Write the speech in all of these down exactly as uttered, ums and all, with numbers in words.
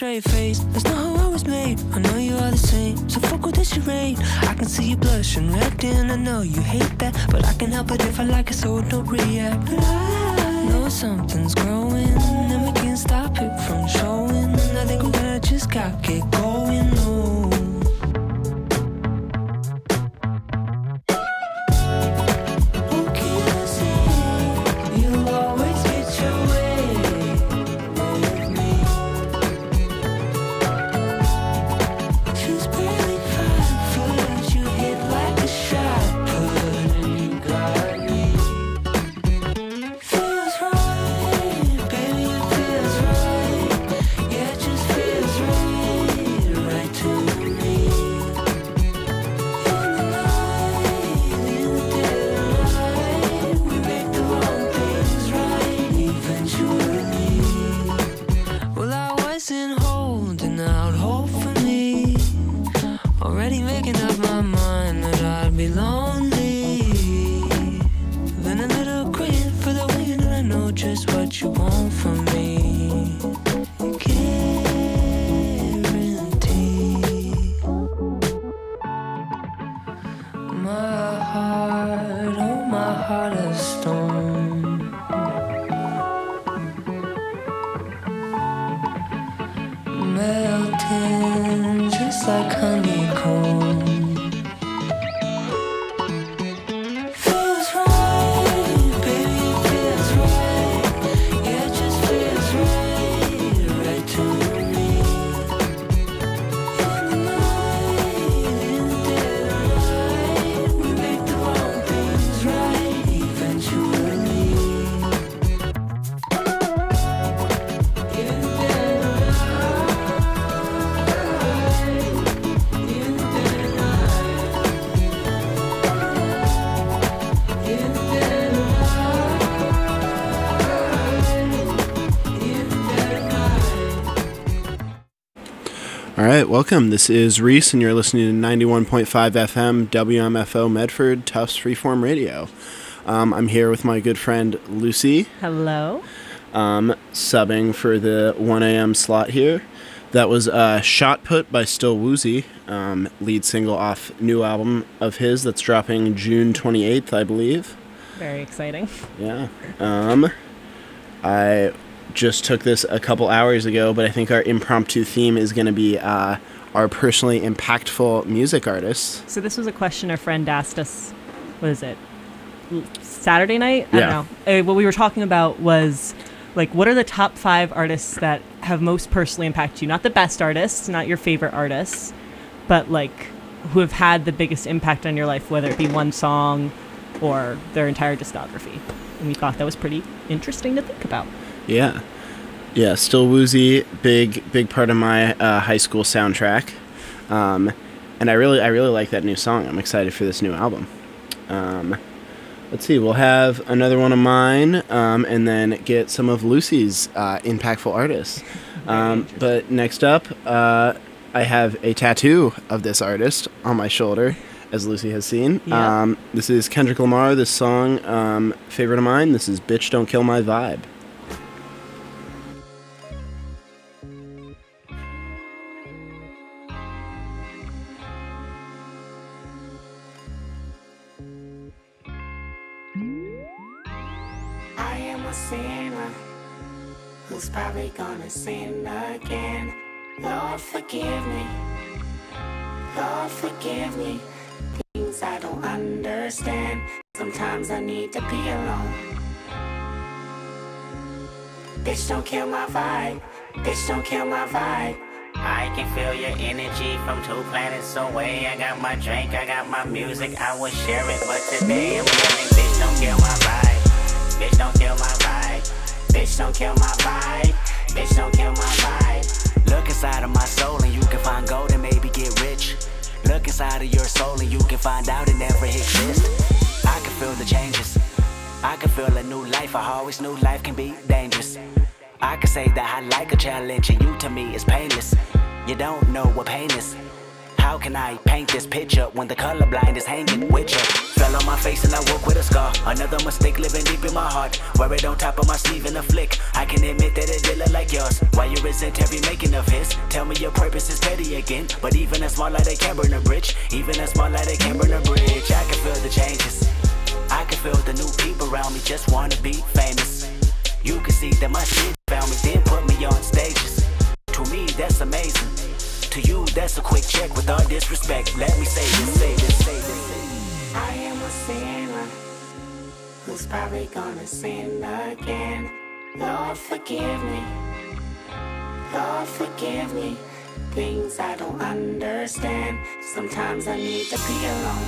straight face. That's not how I was made. I know you are the same, so fuck with this charade. I can see you blushing red and I know you hate that, but I can help it if I like it, so don't react. I know something's growing and we can't stop it from showing. I think we're gonna just gotta get going. Oh. Melting just like honeycomb. All right, welcome. This is Reese, and you're listening to ninety-one point five F M W M F O Medford, Tufts Freeform Radio. Um, I'm here with my good friend Lucy. Hello. Um, subbing for the one a.m. slot here. That was uh, Shot Put by Still Woozy, um, lead single off new album of his that's dropping June twenty-eighth, I believe. Very exciting. Yeah. Um, I just took this a couple hours ago, but I think our impromptu theme is going to be uh, our personally impactful music artists. So this was a question a friend asked us, what is it, Saturday night? I yeah. don't know. Uh, what we were talking about was, like, what are the top five artists that have most personally impacted you? Not the best artists, not your favorite artists, but, like, who have had the biggest impact on your life, whether it be one song or their entire discography. And we thought that was pretty interesting to think about. Yeah. Yeah, Still Woozy, big big part of my uh, high school soundtrack. Um, and I really I really like that new song. I'm excited for this new album. Um, let's see, we'll have another one of mine, um, and then get some of Lucy's uh, impactful artists. Um, but next up, uh, I have a tattoo of this artist on my shoulder, as Lucy has seen. Yeah. Um, this is Kendrick Lamar, this song, um, favorite of mine. This is Bitch Don't Kill My Vibe. Who's probably gonna sin again. Lord, forgive me. Lord, forgive me. Things I don't understand. Sometimes I need to be alone. Bitch, don't kill my vibe. Bitch, don't kill my vibe. I can feel your energy from two planets away. I got my drink, I got my music, I would share it, but today I'm yelling, bitch, don't kill my vibe. Bitch, don't kill my vibe. Bitch, don't kill my vibe. Bitch, don't kill my vibe. Look inside of my soul and you can find gold and maybe get rich. Look inside of your soul and you can find out it never exists. I can feel the changes. I can feel a new life. I always knew life can be dangerous. I can say that I like a challenge and you to me is painless. You don't know what pain is. How can I paint this picture when the colorblind is hanging with you? Fell on my face and I woke with a scar. Another mistake living deep in my heart. Wear it on top of my sleeve in a flick. I can admit that it did look like yours. Why you resent every making of his? Tell me your purpose is petty again. But even a small light, they can burn a bridge. Even a small light, they can burn a bridge. I can feel the changes. I can feel the new people around me just wanna be famous. You can see that my shit found me, then put me on stages. To me, that's amazing. To you, that's a quick check with all disrespect. Let me say this, say this, say this. I am a sinner who's probably gonna sin again. Lord, forgive me. Lord, forgive me. Things I don't understand. Sometimes I need to be alone.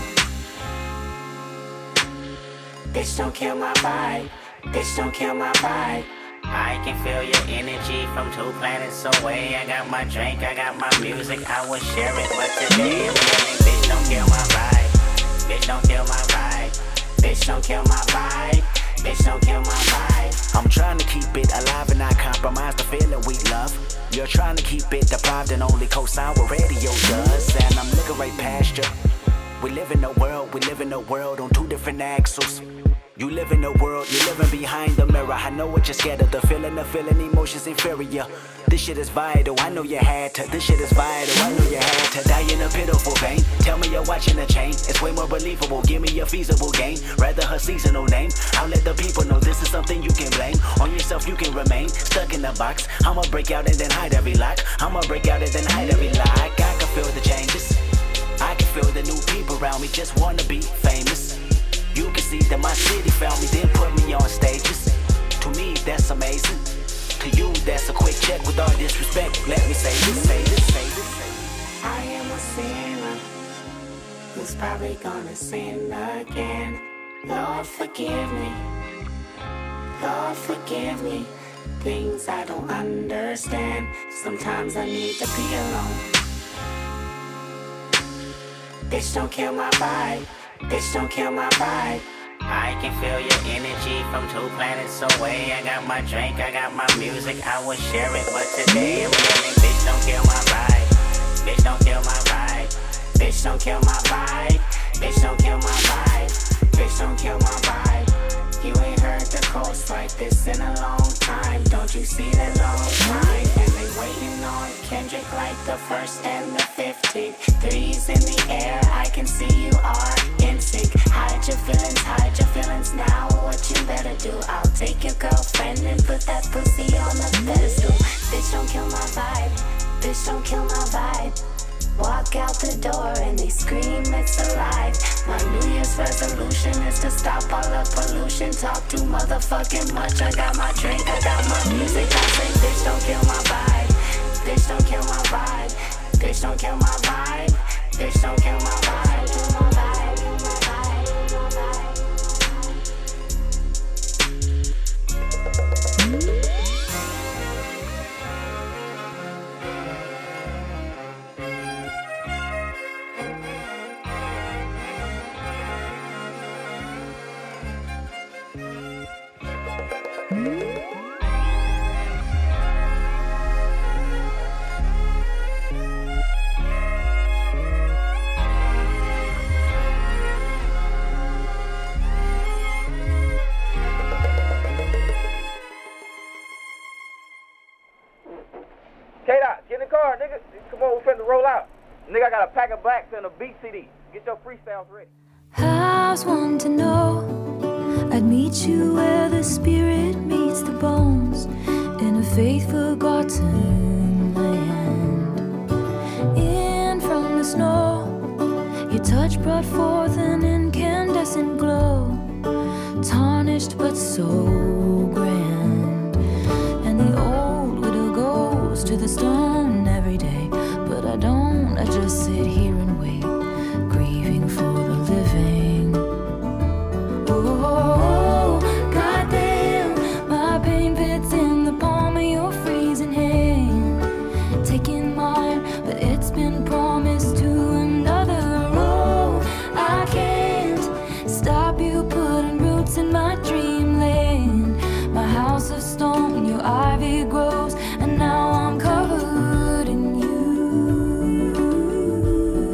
Bitch, don't kill my vibe. Bitch, don't kill my vibe. I can feel your energy from two planets away. I got my drink, I got my music, I would share it, but today I'm yelling, bitch, don't kill my vibe. Bitch, don't kill my vibe. Bitch, don't kill my vibe. Bitch, don't kill my vibe. I'm trying to keep it alive and not compromise the feeling we love. You're trying to keep it deprived and only co-sign what radio does. And I'm looking right past you. We live in a world, we live in a world on two different axles. You live in a world, you're living behind the mirror. I know what you're scared of, the feeling, the feeling, emotions inferior. This shit is vital, I know you had to. This shit is vital, I know you had to. Die in a pitiful pain, tell me you're watching a chain. It's way more believable, give me a feasible game. Rather her seasonal name, I'll let the people know this is something you can blame. On yourself you can remain, stuck in the box. I'ma break out and then hide every lock. I'ma break out and then hide every lock. I can feel the changes, I can feel the new people around me just wanna be famous. You can see that my city found me, then put me on stages. To me, that's amazing. To you, that's a quick check with all disrespect. Let me say this, say this, say this. I am a sinner who's probably gonna sin again. Lord, forgive me. Lord, forgive me. Things I don't understand. Sometimes I need to be alone. Bitch, don't kill my vibe. Bitch, don't kill my vibe. I can feel your energy from two planets away. I got my drink, I got my music, I would share it, but today I'm yelling, bitch, don't kill my vibe. Bitch, don't kill my vibe. Bitch, don't kill my vibe. Bitch, don't kill my vibe. Bitch, don't kill my vibe. You ain't heard the coast like this in a long time. Don't you see the long time? And they waiting on Kendrick like the first and the fifteenth. Threes in the air, I can see you are in sync. Hide your feelings, hide your feelings now. What you better do? I'll take your girlfriend and put that pussy on the pedestal. Bitch, don't kill my vibe. Bitch, don't kill my vibe. Walk out the door and they scream it's alive. My New Year's resolution is to stop all the pollution. Talk too motherfucking much. I got my drink, I got my music. I say bitch don't kill my vibe. Bitch don't kill my vibe. Bitch don't kill my vibe. Bitch don't kill my vibe. Kill my vibe. Kill my vibe. Kill my vibe. K-Dot, get in the car, nigga. Come on, we finna roll out. Nigga, I got a pack of blacks and a beat C D. Get your freestyles ready. How's one to know? I'd meet you where the spirit meets the bones, in a faith forgotten land. In from the snow, your touch brought forth an incandescent glow, tarnished but so grand. And the old widow goes to the stone every day, but I don't, I just sit here and wait, grieving for the living. Oh, goddamn, my pain pits in the palm of your freezing hand, taking mine, but it's been promised to another. Oh, I can't stop you putting roots in my dreamland. My house of stone, your ivy grows, and now I'm covered in you.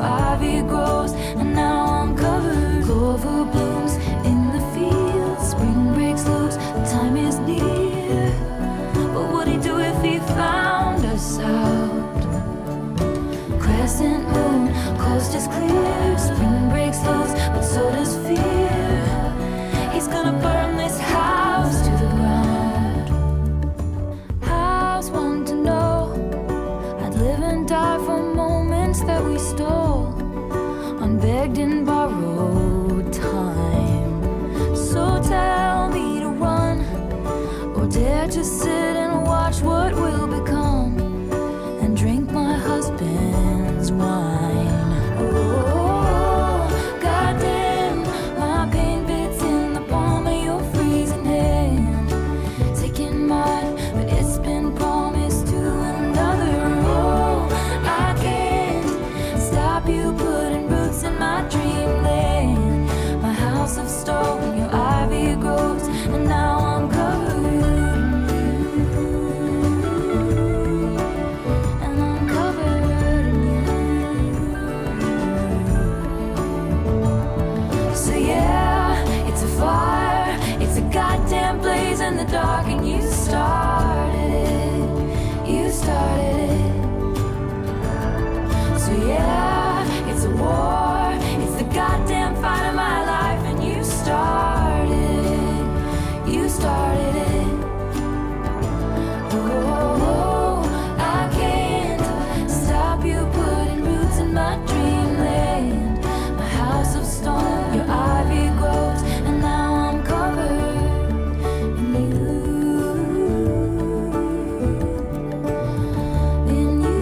ivy grows, and now I'm covered. Clover blooms in the fields, spring breaks loose, the time is near. What would he do if he found us out? Crescent moon, coast is clear, spring breaks loose, but so does fear. He's gonna burn this house to the ground. House one to know, I'd live and die for moments that we stole, unbegged and borrowed time. So tell me to run, or dare to sit and watch what will become, and drink my husband's wine. Oh, goddamn, my pain bits in the palm of your freezing hand, taking mine, but it's been promised to another. Oh, I can't stop you putting roots in my dreamland. My house of stone, your ivy grows, and now I'm covered in you, and I'm covered in you. So yeah, it's a fire, it's a goddamn blaze in the dark, and you started it, you started it. So yeah, it's a war, it's the goddamn fight of my life, and you started it, you started it. Oh, I can't stop you putting roots in my dreamland. My house of stone, your ivy grows, and now I'm covered in you, in you.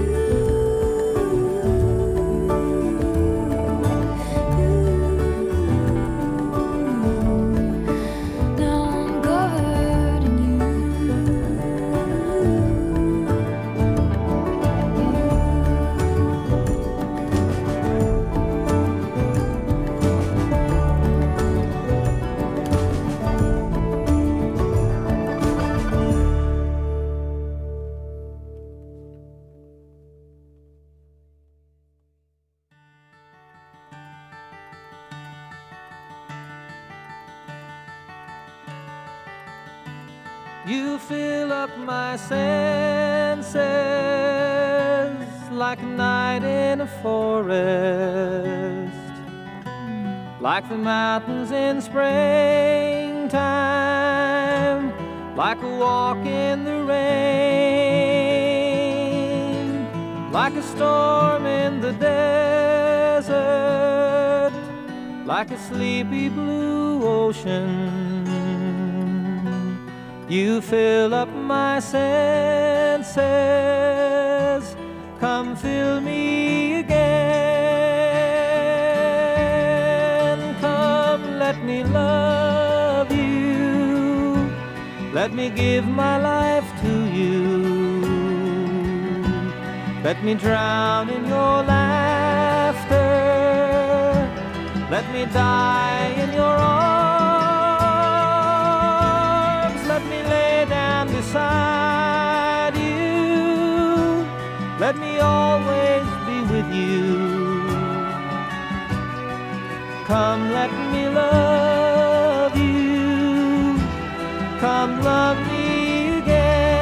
Now I'm covered in you. You fill up my senses like a night in a forest, like the mountains in springtime, like a walk in the rain, like a storm in the desert, like a sleepy blue ocean. You fill up my senses, come fill me again. Come, let me love you, let me give my life to you. Let me drown in your laughter, let me die in your arms. Let me lay down beside you, let me always be with you. Come, let me love you, come love me again.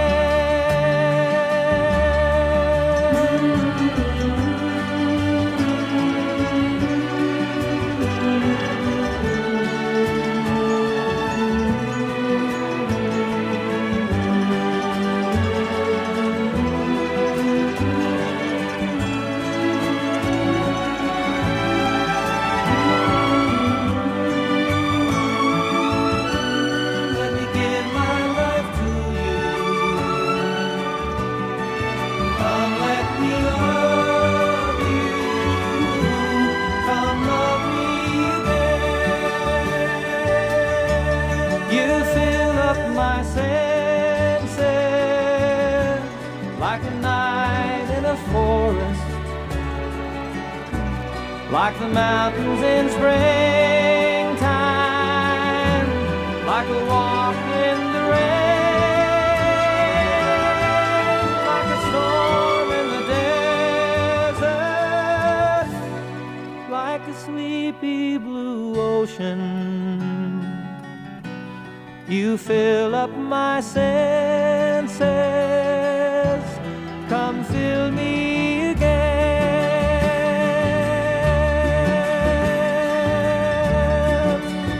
Like the mountains in springtime, like a walk in the rain, like a storm in the desert, like a sleepy blue ocean. You fill up my senses, come fill me again.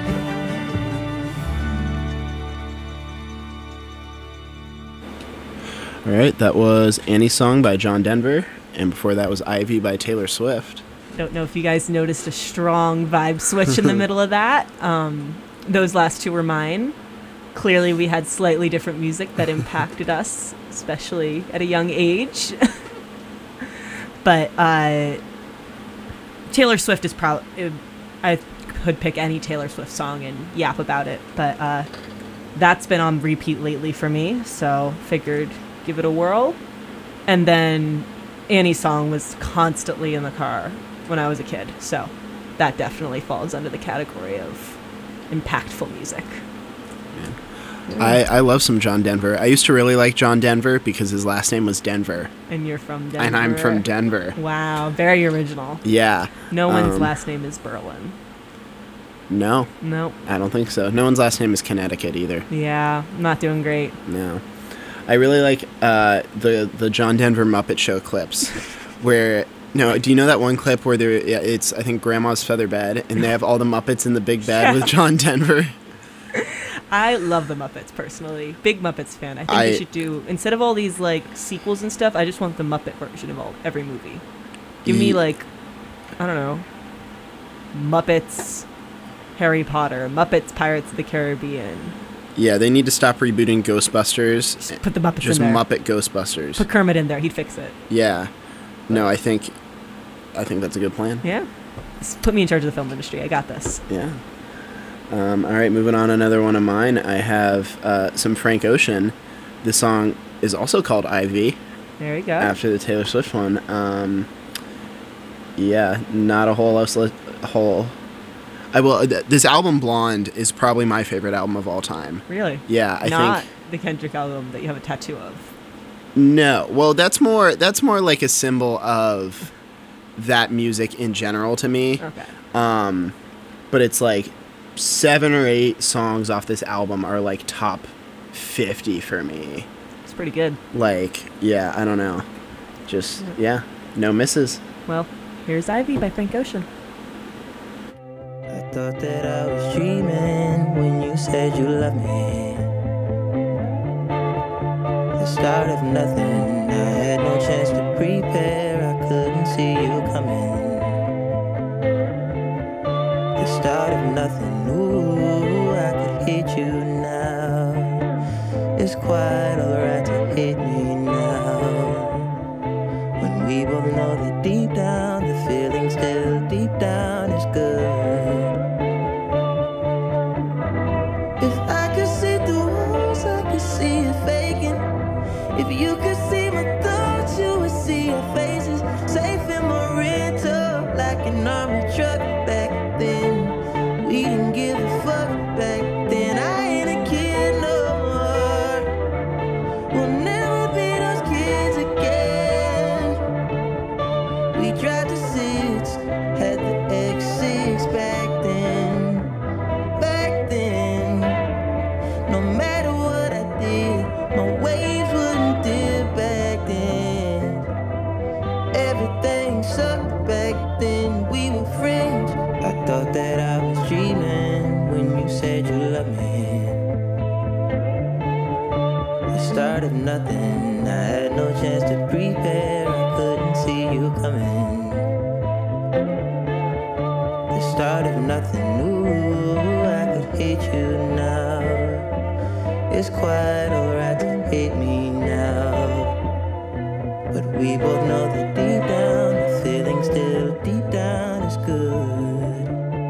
All right, that was Annie's Song by John Denver, and before that was Ivy by Taylor Swift. Don't know if you guys noticed a strong vibe switch in the middle of that. Um, those last two were mine. Clearly, we had slightly different music that impacted us, especially at a young age. But uh, Taylor Swift is probably... I could pick any Taylor Swift song and yap about it, but uh, that's been on repeat lately for me, so figured give it a whirl. And then Annie's Song was constantly in the car when I was a kid, so that definitely falls under the category of impactful music. I, I love some John Denver. I used to really like John Denver because his last name was Denver. And you're from Denver. And I'm from Denver. Wow, very original. Yeah. No one's um, last name is Berlin. No. Nope. I don't think so. No one's last name is Connecticut either. Yeah, I'm not doing great. No. I really like uh, the the John Denver Muppet Show clips where... No, do you know that one clip where there? Yeah, it's, I think, Grandma's Feather Bed, and they have all the Muppets in the big bed Yeah. with John Denver? I love the Muppets, personally. Big Muppets fan. I think I- they should do, instead of all these, like, sequels and stuff, I just want the Muppet version of all every movie. Give me, Ye- like, I don't know, Muppets Harry Potter, Muppets Pirates of the Caribbean. Yeah, they need to stop rebooting Ghostbusters. Just put the Muppets Just in there. Muppet Ghostbusters. Put Kermit in there. He'd fix it. Yeah. No, I think... I think that's a good plan. Yeah. Just put me in charge of the film industry. I got this. Yeah. Um, all right, moving on. Another one of mine. I have uh, some Frank Ocean. The song is also called Ivy. There you go. After the Taylor Swift one. Um, yeah, not a whole else. Li- whole. I will. Th- this album, Blonde, is probably my favorite album of all time. Really? Yeah, I Not think. the Kendrick album that you have a tattoo of. No, well, that's more. That's more like a symbol of that music in general to me. Okay. Um, but it's like seven or eight songs off this album are like top fifty for me. It's pretty good. Like, yeah, I don't know. Just, yeah, no misses. Well, here's Ivy by Frank Ocean. I thought that I was dreaming when you said you loved me. The start of nothing, I had no chance to prepare, I couldn't see you coming. The start of nothing, ooh, I could hate you now. It's quite alright to hate me now. When we both know that deep down, the feeling still deep down is good. If I could see through walls, I could see you faking. If you could see my thoughts, you would see our faces. Safe in my rental, like an army truck back then. We didn't give a fuck back then. I ain't a kid no more. We'll never be those kids again. We tried to six, had the X six back then. Back then, no matter what I did, my waves wouldn't dip back then. Everything sucked back then, we were friends. I thought that I was dreaming when you said you loved me. The start of nothing, I had no chance to prepare, I couldn't see you coming. The start of nothing, ooh, I could hate you now. It's quite alright to hate me now. But we both know that deep down, the feeling still deep down is good.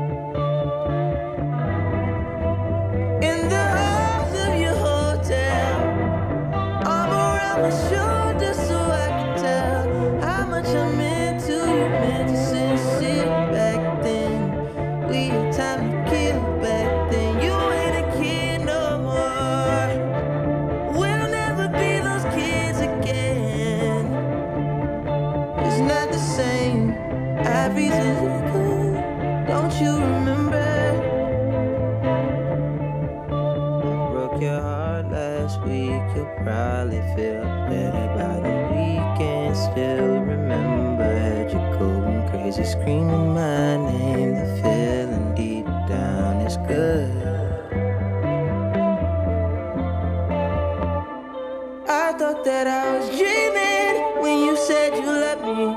In the halls of your hotel, arm around my shoulder so I can tell how much I meant to you, meant to sincere back then. We had time to kill back then. You ain't a kid no more. We'll never be those kids again. don't you remember? Broke your heart last week, you'll probably feel better by the weekend. Still remember, had you going crazy, screaming my name. The feeling deep down is good. I thought that I was dreaming when you said you loved me.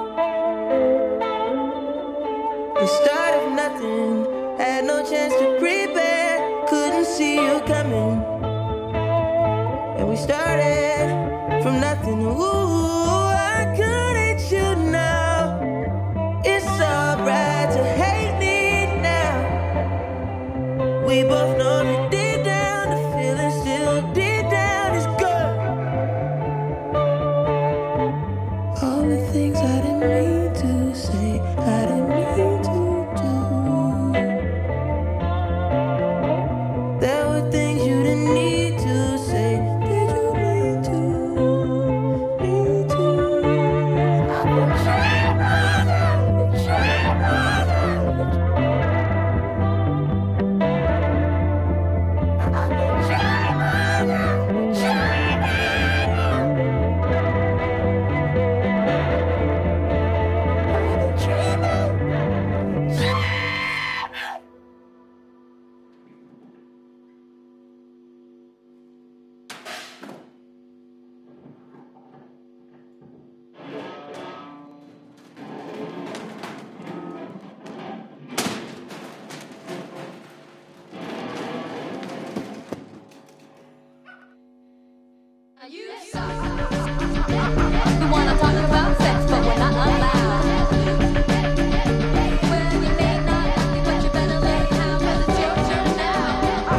The start of nothing, had no chance to prepare, couldn't see you coming. And we started from nothing. Ooh, I couldn't you know it's alright to hate me now. We both know that deep down the feeling still deep down is good. All the things I didn't mean to say, I didn't mean to do. There were things you didn't need to say. Did you mean to? Need to? We wanna talk about sex, but we're not allowed. Well, you may not like it, but you better let it out, 'cause it's your turn now.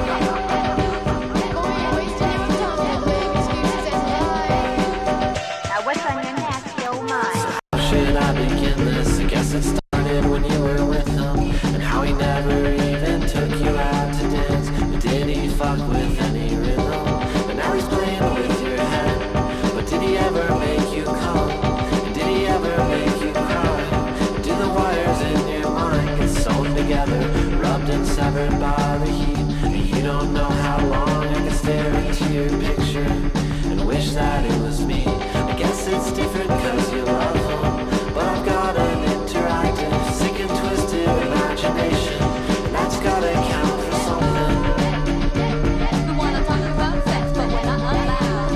Now what's on your nasty old mind? Should I begin this? I guess it started when you were with him, and how he never even took you out to dance. But did he fuck with any rhythm? But now he's playing with your head. But did he ever make you come? And did he ever make you cry? Do the wires in your mind get sewn together, rubbed and severed by the heat? And you don't know how long I can stare into your picture and wish that it was me. I guess it's different 'cause you love him, but I've got an interactive, sick and twisted imagination, and that's gotta count for something. We wanna talk about sex, but we're not allowed.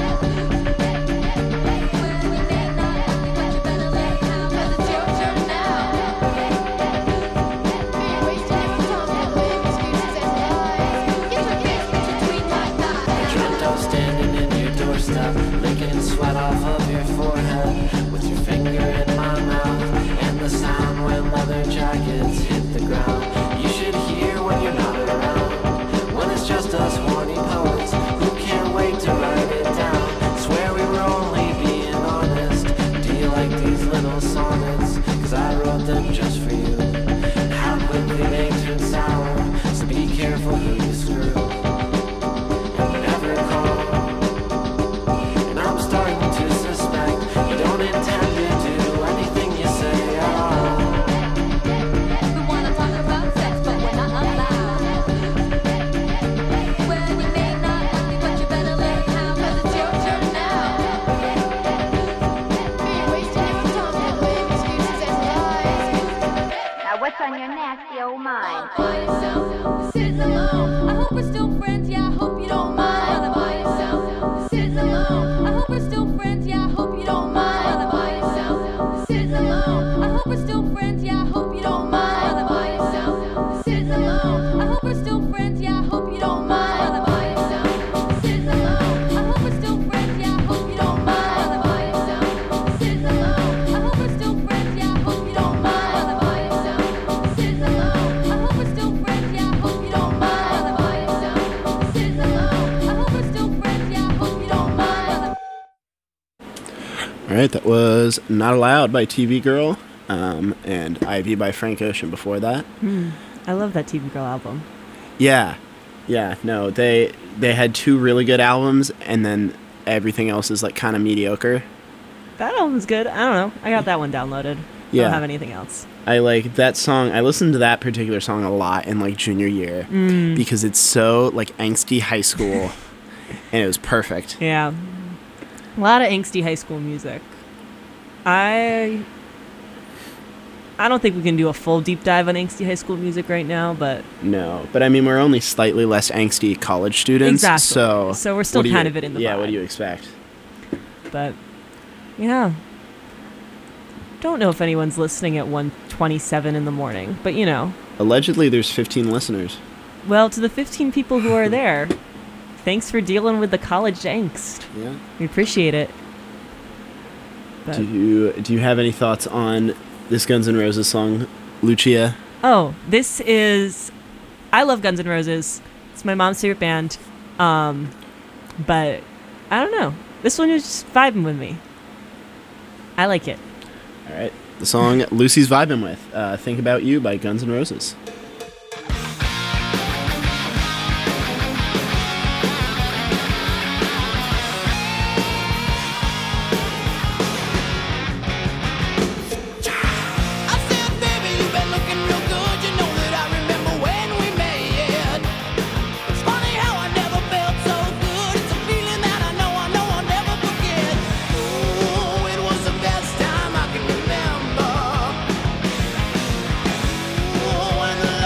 Well, you may not like it, but you better let it out, 'cause it's your turn now. I dreamt I was standing in your doorstep, licking sweat off of your forehead, with your finger in my mouth, and the sound when leather jackets hit the ground. You should hear when you're not around, when it's just us horny poets who can't wait to write it down. Swear we were only being honest. Do you like these little sonnets? 'Cause I wrote them just for you. And how quickly they turn sour, so be careful who you screw. And never call. And I'm starting to suspect you don't intend to do anything you say at all. We wanna talk about sex, but we're not allowed. Well, you may not like it, but you better let it out, 'cause it's your turn now. Now what's on your nasty old mind? By yourself, sitting alone. I hope we're still friends, yeah, I hope you don't mind. By yourself, sitting alone. I hope we're still friends, yeah, I hope you don't mind. By yourself, sitting alone. I hope we're still friends, yeah, I hope you don't mind. By yourself, sitting alone. I hope we're still friends, yeah, I hope you don't mind. By yourself, sitting alone. I hope we're still friends, yeah, I hope you don't mind. By yourself, sitting alone. I hope we're still friends, yeah, I hope you don't mind. By yourself, sitting alone. I hope we're still friends, yeah, I hope you don't mind. By yourself, sitting alone. I hope we're still friends, yeah, I hope you don't mind. All right, that was Not Allowed by T V Girl, um, and Ivy by Frank Ocean before that. Hmm. I love that T V Girl album. Yeah, yeah, no, they they had two really good albums, and then everything else is like kind of mediocre. That album's good. I don't know. I got that one downloaded. Yeah. don't have anything else. I like that song. I listened to that particular song a lot in like junior year Mm. because it's so like angsty high school, and it was perfect. Yeah. A lot of angsty high school music. I I don't think we can do a full deep dive on angsty high school music right now, but No, but I mean we're only slightly less angsty college students, Exactly. so So we're still what do kind you- of it in the yeah. vibe. What do you expect? but yeah. Don't know if anyone's listening at one twenty-seven in the morning, but you know. Allegedly, there's fifteen listeners. Well, to the fifteen people who are there, thanks for dealing with the college angst. Yeah. We appreciate it. But- Do you do you have any thoughts on this Guns N' Roses song, Lucia? Oh, this is. I love Guns N' Roses. It's my mom's favorite band. Um, but I don't know. This one is just vibing with me. I like it. All right. The song Lucy's vibing with. Uh, Think About You by Guns N' Roses. When the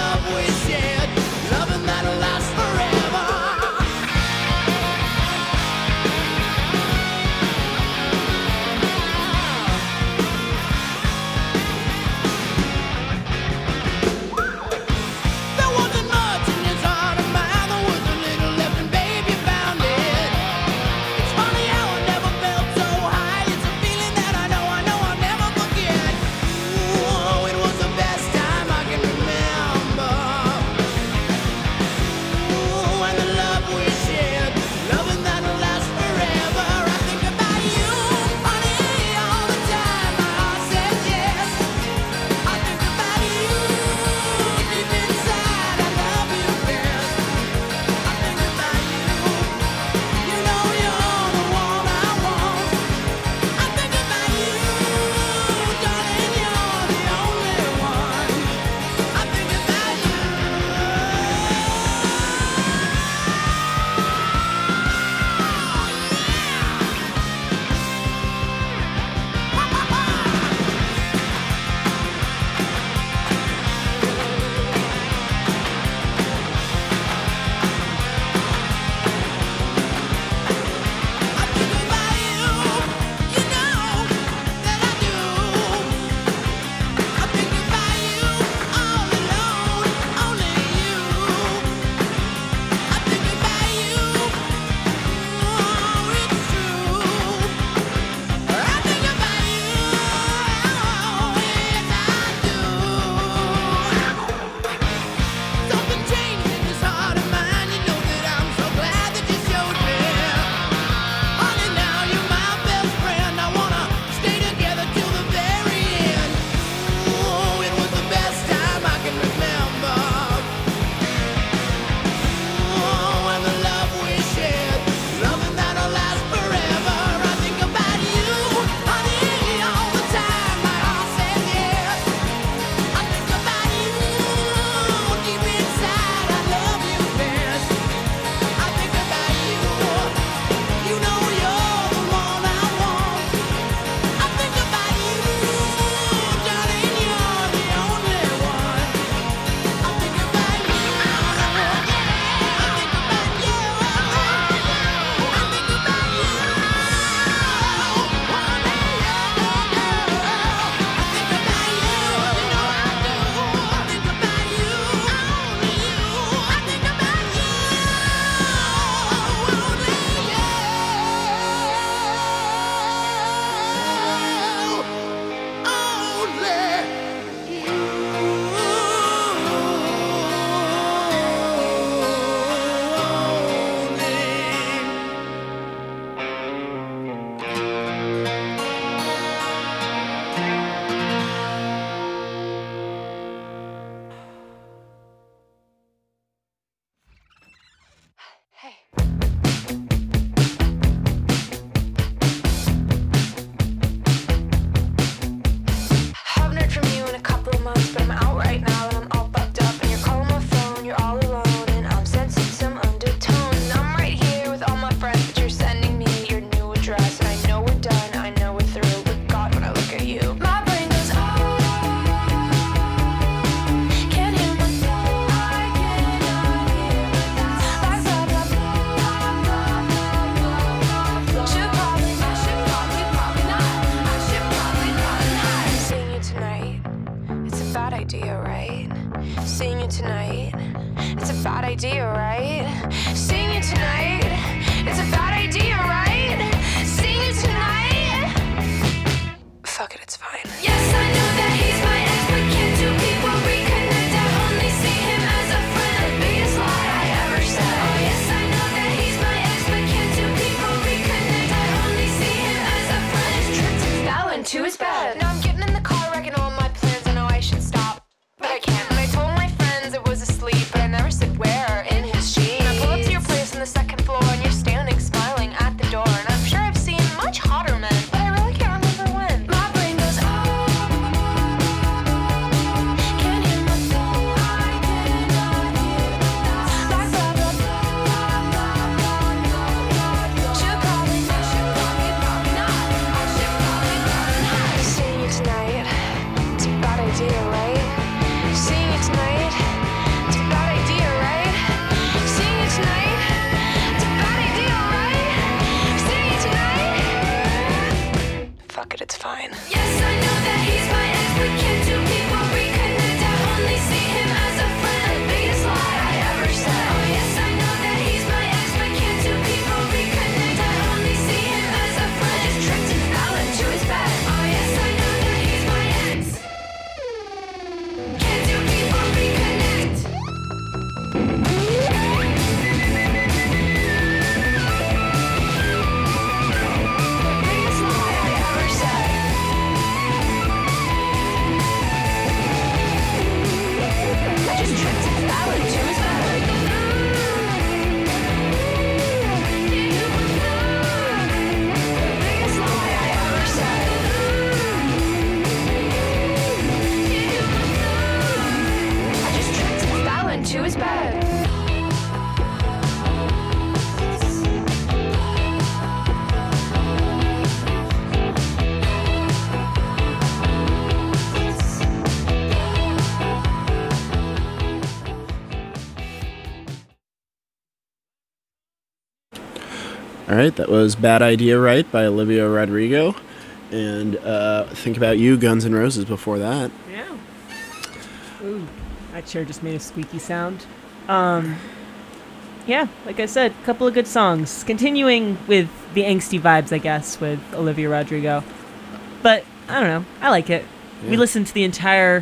right? Seeing you tonight, it's a bad idea, right? Seeing you tonight, it's a bad idea, right? Seeing you tonight, fuck it, it's fine. Yes, I know that he's my ex, but can't two people reconnect? I only see him as a friend, the biggest lie I ever said. Oh yes, I know that he's my ex, but can't two people reconnect? I only see him as a friend. His trips fell into his bed. Now I'm getting in the car, wrecking all my plans. I know I should stop, but I can't. And I told my friends it was asleep, but I never said where. In his jeans. And I pull up to your place on the second floor, and you're standing smiling at the door. And I'm sure I've seen much hotter men, but I really can't remember when. My brain goes, oh, can't hear my phone. I cannot hear the thoughts. Blah, blah, blah, blah. Should probably not, should probably, probably not. I should probably, probably not. Seeing you tonight, it's a bad idea, right? Seeing you tonight, it's a bad idea, right? Seeing you tonight, it's a bad idea, right? Seeing you tonight, fuck it, it's fine. Yes, I know that he's my ex, but can't two people reconnect? I only see him as a friend, the biggest lie I ever said. Oh yes, I know that he's my ex, but can't two people reconnect? I only see him as a friend. Just tripped and fell into his bed. Oh yes, I know that he's my ex. Can't two people reconnect? Biggest lie I ever said. I just tripped and fell into his bed. Biggest lie I ever said. I just tripped and fell into his bed. All right, that was Bad Idea Right by Olivia Rodrigo. And uh, Think About You, Guns N' Roses before that. Yeah. Ooh, that chair just made a squeaky sound. Um, yeah, like I said, a couple of good songs. Continuing with the angsty vibes, I guess, with Olivia Rodrigo. But, I don't know, I like it. We Yeah. listened to the entirety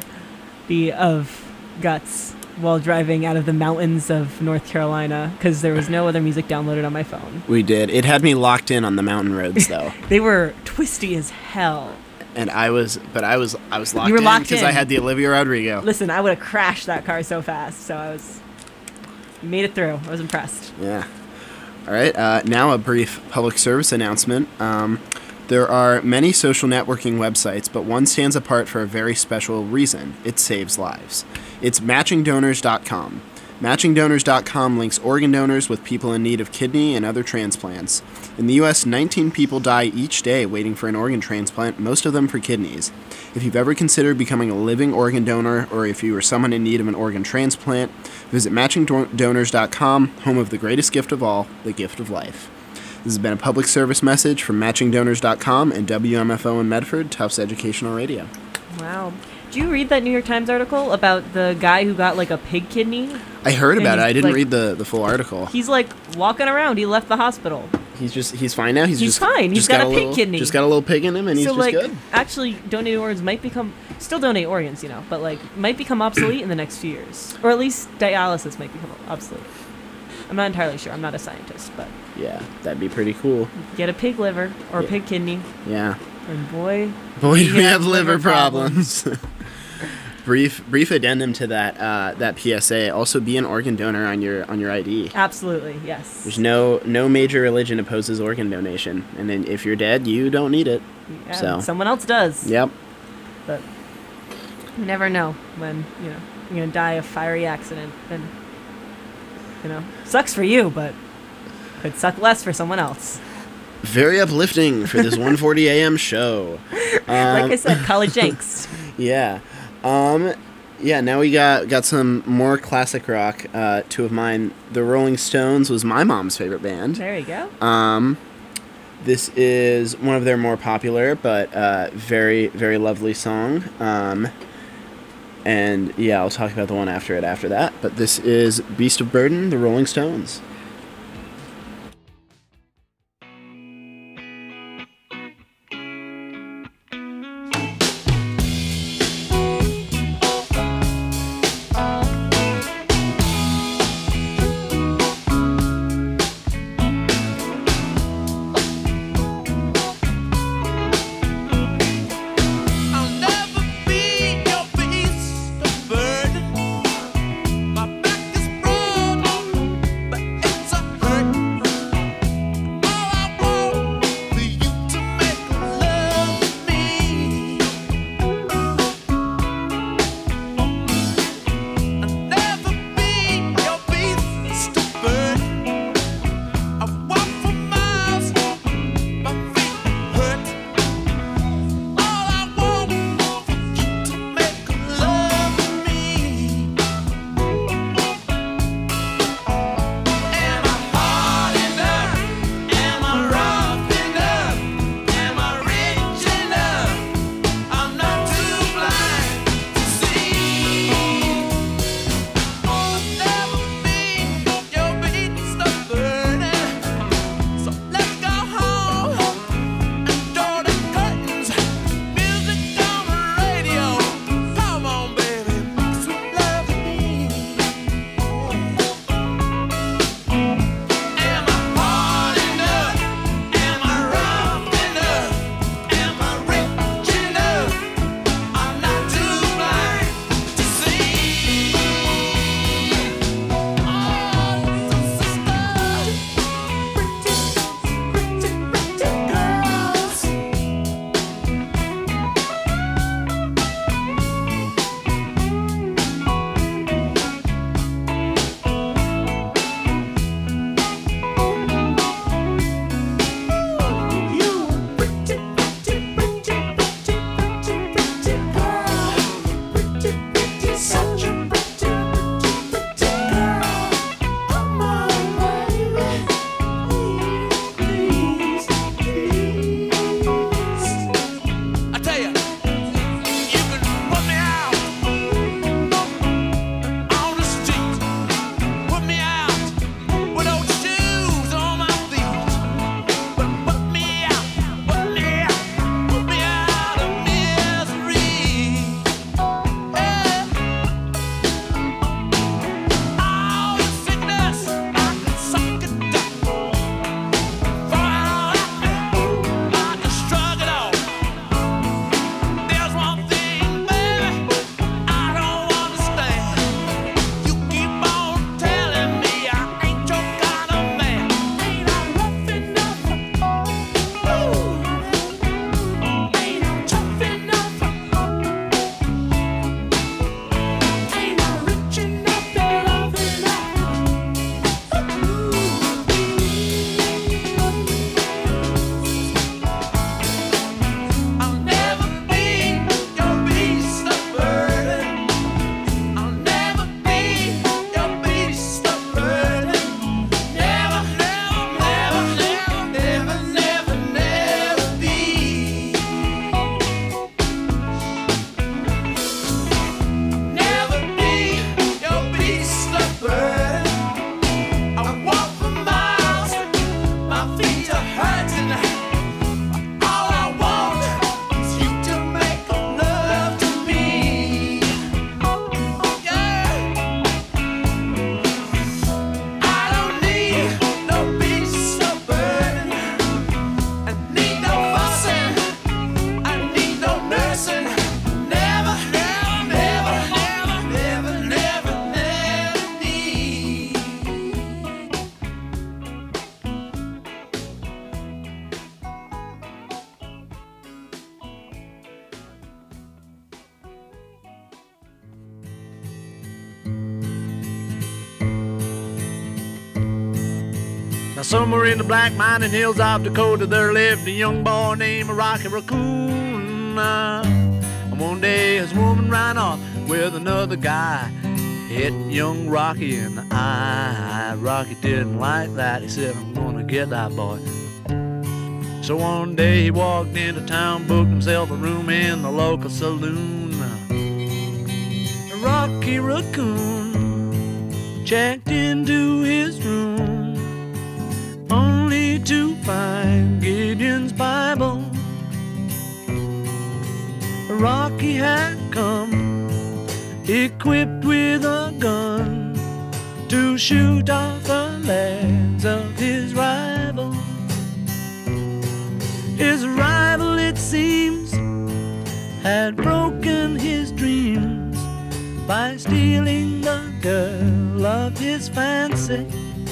of Guts while driving out of the mountains of North Carolina because there was no other music downloaded on my phone. We did. It had me locked in on the mountain roads, though. They were twisty as hell. And I was, but I was, I was locked You were in locked because in. I had the Olivia Rodrigo. Listen, I would have crashed that car so fast, so I was... You made it through. I was impressed. Yeah. All right. Uh, now a brief public service announcement. Um, there are many social networking websites, but one stands apart for a very special reason. It saves lives. It's matching donors dot com. matching donors dot com links organ donors with people in need of kidney and other transplants. In the U S, nineteen people die each day waiting for an organ transplant, most of them for kidneys. If you've ever considered becoming a living organ donor, or if you are someone in need of an organ transplant, visit matching donors dot com, home of the greatest gift of all, the gift of life. This has been a public service message from matching donors dot com and W M F O in Medford, Tufts Educational Radio. Wow. Did you read that New York Times article about the guy who got, like, a pig kidney? I heard And about it. he's, I didn't like- read the, the full article. He's, like, walking around. He left the hospital. He's just he's fine now. He's, He's just fine. He's just got a pig little, kidney. Just got a little pig in him, and he's so, just like, good. actually, donating organs might become... Still donate organs, you know, but, like, might become obsolete in the next few years. Or at least dialysis might become obsolete. I'm not entirely sure. I'm not a scientist, but... Yeah, that'd be pretty cool. Get a pig liver or a Yeah. pig kidney. Yeah. And boy... Boy, you do we have liver problems. brief brief addendum to that uh, that P S A. Also, be an organ donor on your on your I D. Absolutely, yes. There's no no major religion opposes organ donation, and then if you're dead, you don't need it. Yeah, so someone else does. Yep. But you never know when, you know, you're going to die of fiery accident. And, you know, sucks for you, but could suck less for someone else. Very uplifting for this one forty a m show. Um, Like I said, college angst. Yeah. Um, yeah, now we got, got some more classic rock. Uh, two of mine. The Rolling Stones was my mom's favorite band. There you go. Um, this is one of their more popular, but uh, very, very lovely song. Um, and yeah, I'll talk about the one after it after that. But this is Beast of Burden, the Rolling Stones. Somewhere in the black mining hills of Dakota, there lived a young boy named Rocky Raccoon. Uh, and one day his woman ran off with another guy, hit young Rocky in the eye. Rocky didn't like that. He said, I'm gonna get that boy. So one day he walked into town, booked himself a room in the local saloon. Rocky Raccoon checked into his room, only to find Gideon's Bible. Rocky had come equipped with a gun to shoot off the legs of his rival. His rival, it seems, had broken his dreams by stealing the girl of his fancy.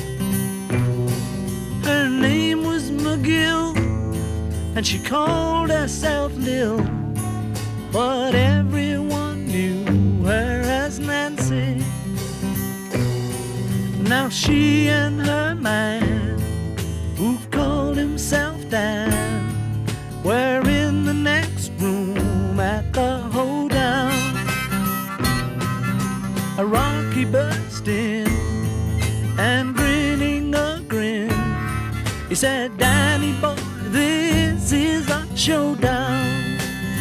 Her name was McGill, and she called herself Lil, but everyone knew her as Nancy. Now she and her man, who called himself Dan, were in the next room at the hoedown. A Rocky burst in, and grinning a grin, he said, Danny boy, this is a showdown.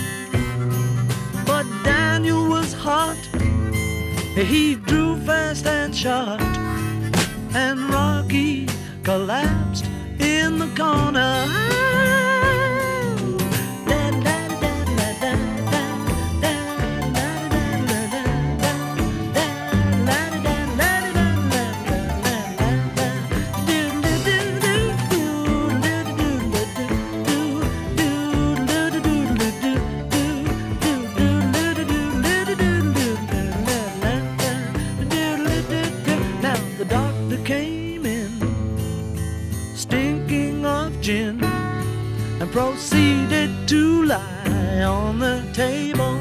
But Daniel was hot, he drew fast and shot, and Rocky collapsed in the corner. And proceeded to lie on the table.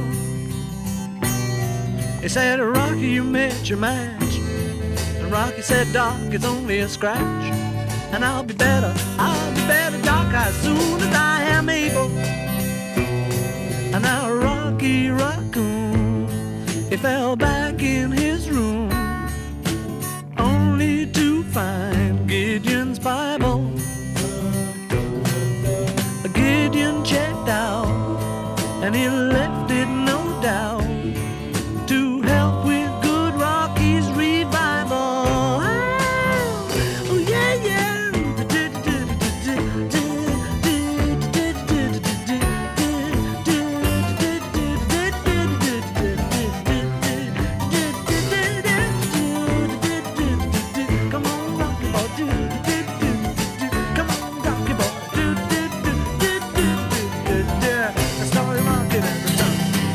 He said, Rocky, you met your match. And Rocky said, Doc, it's only a scratch. And I'll be better, I'll be better, Doc, as soon as I am able. And now Rocky Raccoon, he fell back in his room, only to find Gideon's Bible. Gideon checked out, and he left it, no doubt, to help with good Rocky's revival. Oh, yeah, yeah. Come on, Rocky boy, do, do, do, do. Come on, Rocky boy, do, do, do, do, do, do, do. That's how we rock it every time.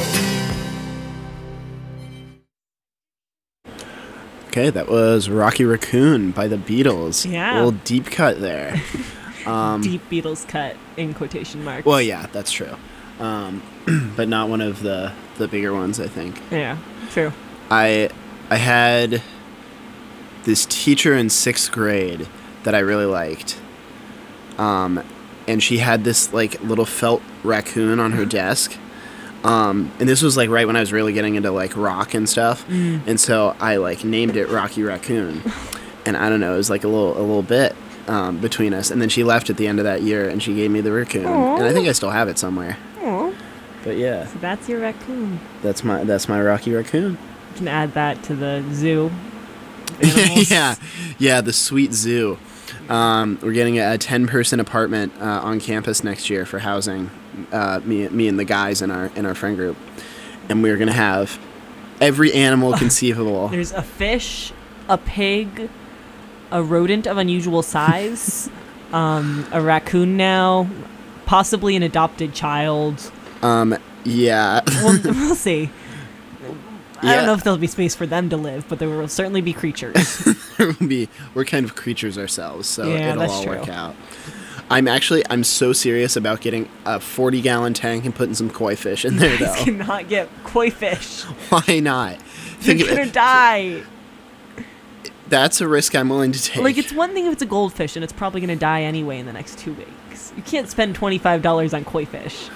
Okay, that was Rocky Raccoon by the Beatles. Yeah. A little deep cut there. Um, Deep Beatles cut in quotation marks. Well, yeah, that's true. Um, but not one of the, the bigger ones, I think. Yeah, true. I I had this teacher in sixth grade that I really liked. Um, and she had this like little felt raccoon on her desk. Um, and this was like right when I was really getting into like rock and stuff. Mm. And so I like named it Rocky Raccoon. And I don't know, it was like a little a little bit um, between us. And then she left at the end of that year and she gave me the raccoon. Aww. And I think I still have it somewhere. Aw. But yeah, So that's your raccoon. that's my that's my Rocky Raccoon. You can add that to the zoo. Animals. yeah, yeah, the sweet zoo. Um, we're getting a ten-person apartment uh, on campus next year for housing. Uh, me, me and the guys in our in our friend group, and we're gonna have every animal conceivable. There's a fish, a pig, a rodent of unusual size, um, a raccoon now, possibly an adopted child. Um, yeah. We'll, we'll see. I Yeah. don't know if there'll be space for them to live, but there will certainly be creatures. There will be, we're kind of creatures ourselves, so Yeah, it'll that's all true. work out. I'm actually I'm so serious about getting a forty gallon tank and putting some koi fish in there You though. cannot get koi fish. Why not? You're Think of gonna it. die. That's a risk I'm willing to take. Like, it's one thing if it's a goldfish, and it's probably gonna die anyway in the next two weeks. You can't spend twenty-five dollars on koi fish.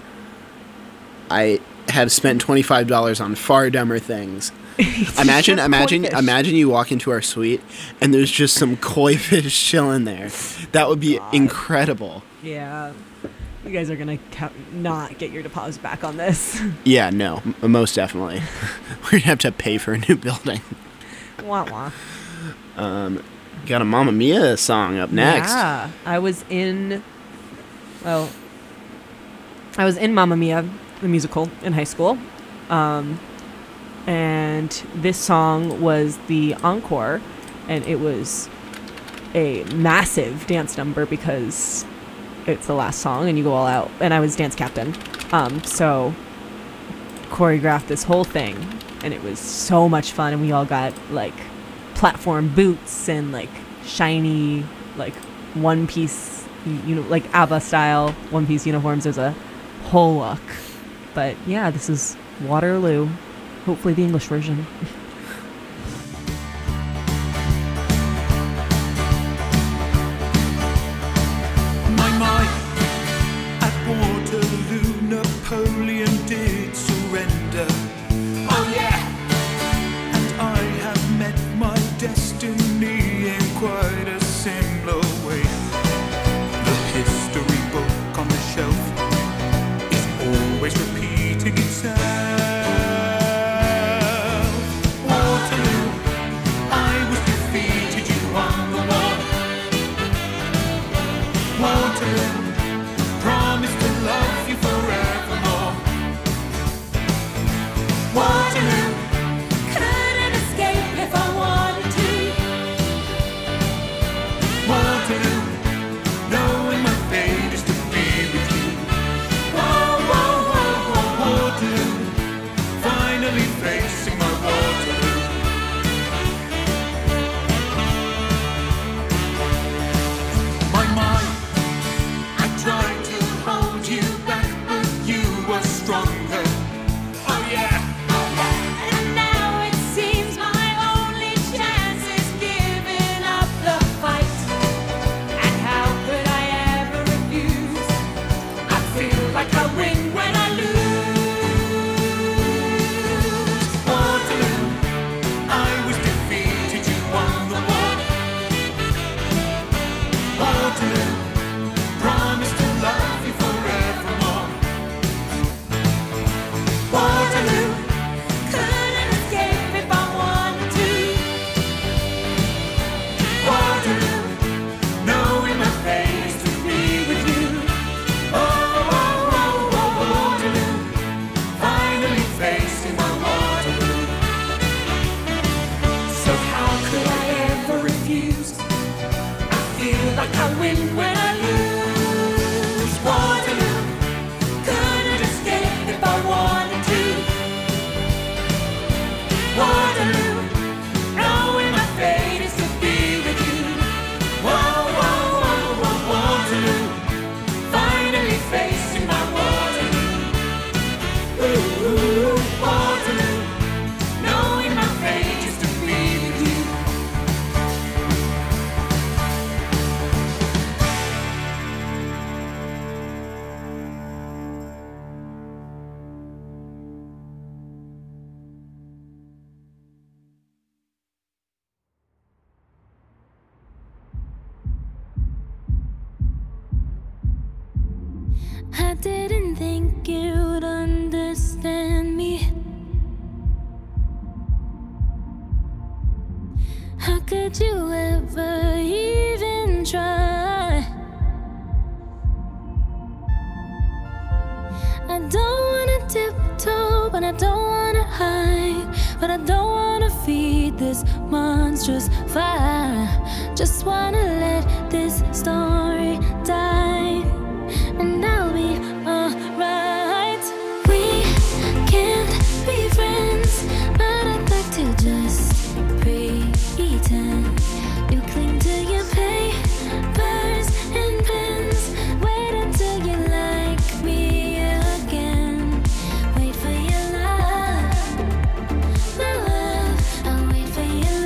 I have spent twenty-five dollars on far dumber things. imagine, Just imagine, koi fish. imagine you walk into our suite and there's just some koi fish chilling there. That would be incredible. Yeah. You guys are gonna ca- not get your deposit back on this. Yeah, no, m- most definitely. We're gonna have to pay for a new building. Wah wah. Um, got a Mamma Mia song up next. Yeah, I was in. Well, I was in Mamma Mia, the musical, in high school, um, and this song was the encore, and it was a massive dance number because it's the last song and you go all out, and I was dance captain, um, so choreographed this whole thing, and it was so much fun, and we all got like platform boots and like shiny like one piece, you know, like ABBA style one piece uniforms. There's a whole look, but yeah, this is Waterloo, hopefully the English version. Napoleon did surrender. Oh yeah, and I have met my destiny in quite a similar way. The history book on the shelf is always repeating itself. Waterloo, I was defeated, you won the war. Waterloo, promised to love you forever. Waterloo, couldn't escape if I wanted to. Waterloo, knowing my fate is to be with you. Whoa, whoa, whoa, whoa, Waterloo, finally facing my Waterloo. My mind, I tried to hold you back, but you were stronger. Oh yeah. I didn't think you'd understand me. How could you ever even try? I don't wanna tiptoe, but I don't wanna hide. But I don't wanna feed this monstrous fire. Just wanna let this story die, and I'll be alright. We can't be friends, but I'd like to just pretend. You cling to your papers and pens. Wait until you like me again. Wait for your love, my love. I'll wait for your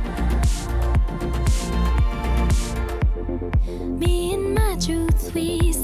love. Me and my truth, we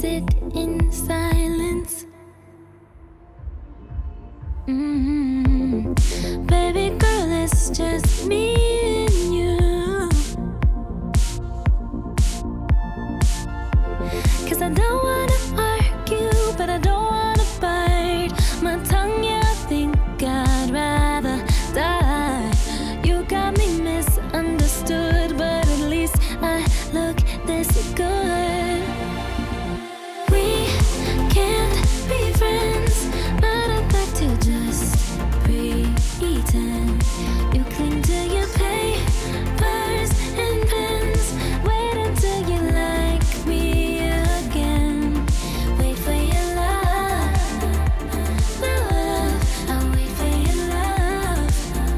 You cling to your papers and pens. Wait until you like me again. Wait for your love, love. I'll wait for your love.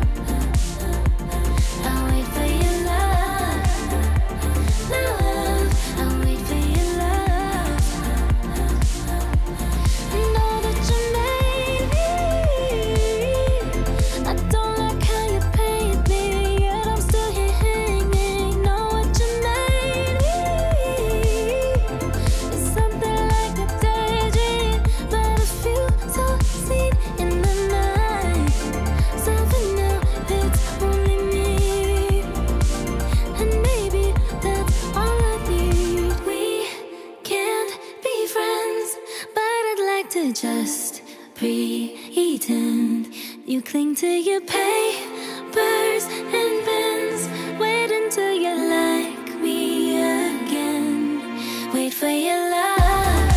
I'll wait for your love, love. I'll wait for your love. Know that you made me. I don't like how you paid me, yet I'm still here hanging. Know what you made me. It's something like a daydream, but a few so seen in the night. So for now, it's only me, and maybe that's all I need. We can't be friends, but I'd like to just pretend. You cling to your papers and pens. Wait until you like me again. Wait for your love,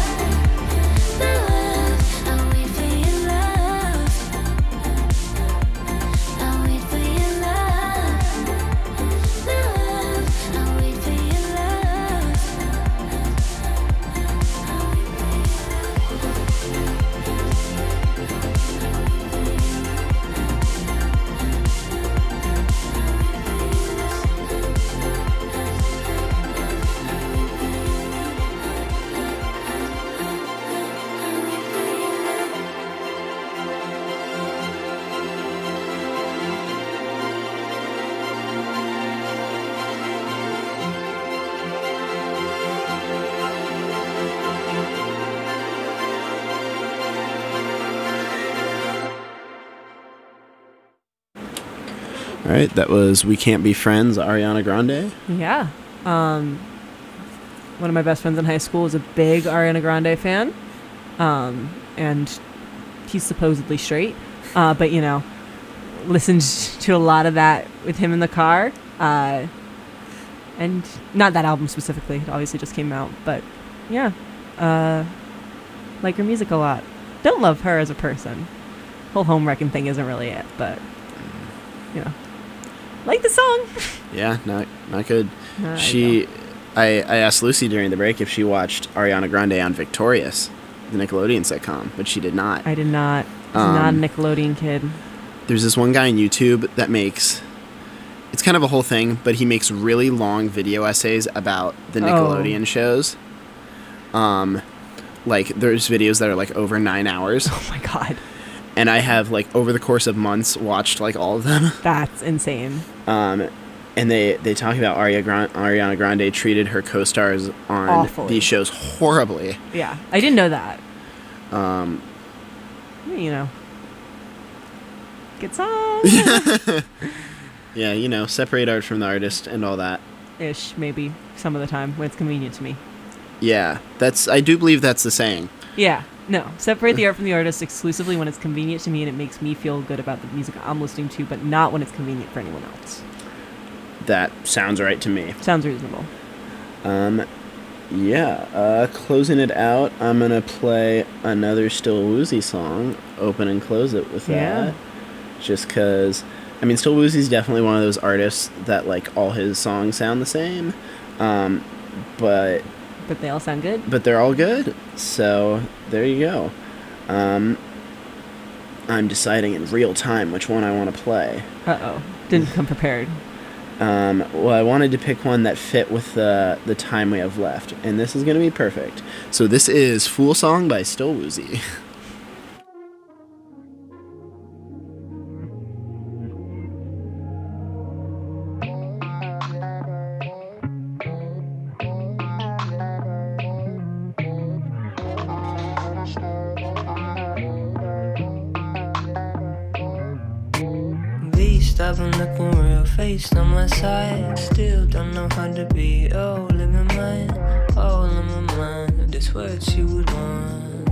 love. I'll wait for your love. I'll wait for your love, love. I'll wait for your love. All right, that was We Can't Be Friends, Ariana Grande. Yeah. Um, one of my best friends in high school was a big Ariana Grande fan. Um, and he's supposedly straight. Uh, but, you know, listened to a lot of that with him in the car. Uh, and not that album specifically. It obviously just came out. But, yeah. Uh, like her music a lot. Don't love her as a person. Whole home wrecking thing isn't really it. But, you know. Like the song. Yeah, not not good. No, she, I, I asked Lucy during the break if she watched Ariana Grande on Victorious, the Nickelodeon sitcom, but she did not. I did not. I was Um, not a Nickelodeon kid. There's this one guy on YouTube that makes, it's kind of a whole thing, but he makes really long video essays about the Nickelodeon Oh. shows. Um, like there's videos that are like over nine hours. Oh my god. And I have like over the course of months watched like all of them. That's insane. Um, and they, they talk about Aria Gran- Ariana Grande treated her co-stars on Awfully. these shows horribly. Yeah, I didn't know that. Um, You know. Good song. yeah, you know, separate art from the artist and all that. Ish, maybe, some of the time, when it's convenient to me. Yeah, that's, I do believe that's the saying. Yeah, no. Separate the art from the artist exclusively when it's convenient to me and it makes me feel good about the music I'm listening to, but not when it's convenient for anyone else. That sounds right to me. Sounds reasonable. Um, yeah, uh, closing it out, I'm gonna play another Still Woozy song, open and close it with Yeah. that. Just cause, I mean, Still Woozy's definitely one of those artists that, like, all his songs sound the same, um, but... But they all sound good? But they're all good, so there you go. Um, I'm deciding in real time which one I want to play. Uh-oh. Didn't come prepared. Um, well, I wanted to pick one that fit with the, the time we have left, and this is going to be perfect. So this is Fool Song by Still Woozy. Be stubborn, looking real face on my side. Still don't know how to be. Oh, living mine, all in my mind. That's what you would want.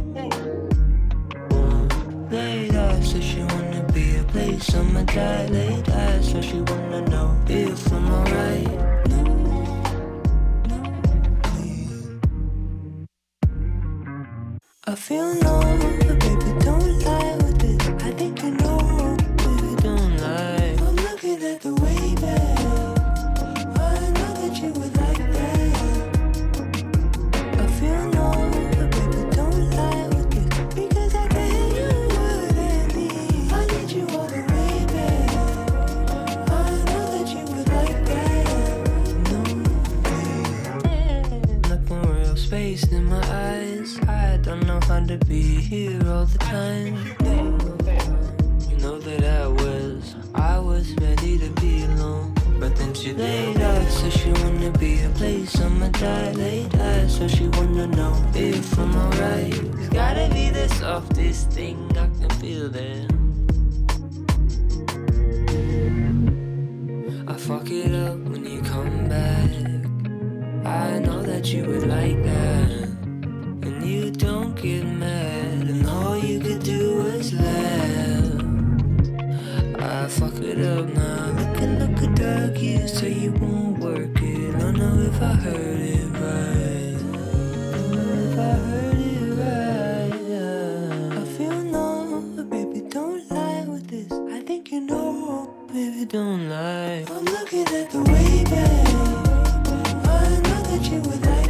Late eyes, so she wanna be a place on my dilate eyes, so she wanna know if I'm alright. I feel numb, but baby, don't lie with it. I think you know, baby, don't lie. to be here all the time. You know that I was, I was ready to be alone. But then she laid out, so she wanna be a place I'ma die. Laid out, so she wanna know if I'm alright. It's gotta be the softest thing I can feel then. I fuck it up when you come back. I know that you would like that. And you don't get mad, and all you could do was laugh. I fuck it up now. Look and look a dog you, so you won't work it. I know if I heard it right. If I heard it right, yeah. I feel no, but baby, don't lie with this. I think you know, baby, don't lie. I'm looking at the way back. I know that you would like.